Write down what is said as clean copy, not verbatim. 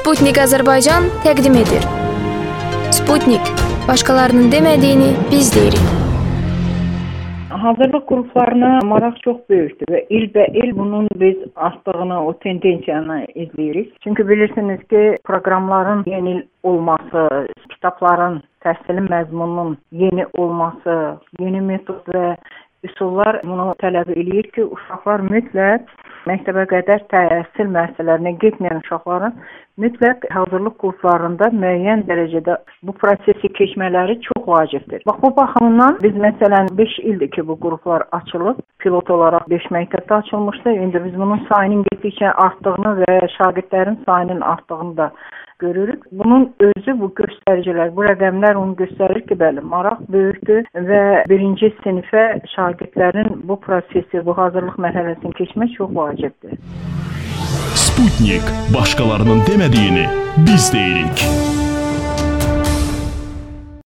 Sputnik Azərbaycan təqdim edir. Sputnik, başqalarının demədiyini biz deyirik. Hazırlıq qruplarına maraq çox böyükdür və ilbəil bunun biz artdığını, o tendensiyanı izləyirik. Çünki bilirsiniz ki, proqramların yeni olması, kitabların, təhsilin məzmununun yeni olması, yeni metod və üsullar bunu tələb eləyir ki, uşaqlar mütləq məktəbə qədər təhsil müəssisələrinə getməyən uşaqların mütləq hazırlıq kurslarında müəyyən dərəcədə bu prosesi keçmələri çox vacibdir. Bax, bu baxımdan biz məsələn 5 ildir ki, bu qruplar açılıb, pilot olaraq 5 məktəbdə açılmışdı. İndi biz bunun sayının getdikcə artdığını və şagirdlərin sayının artdığını da görürük. Bunun özü bu göstəricilər, bu rəqəmlər onu göstərir ki, bəli, maraq böyükdür və birinci sinifə şagirdlərin bu prosesi, bu hazırlıq mərhələsini keçmək çox vacibdir. Sputnik, başqalarının demədiyini biz deyirik.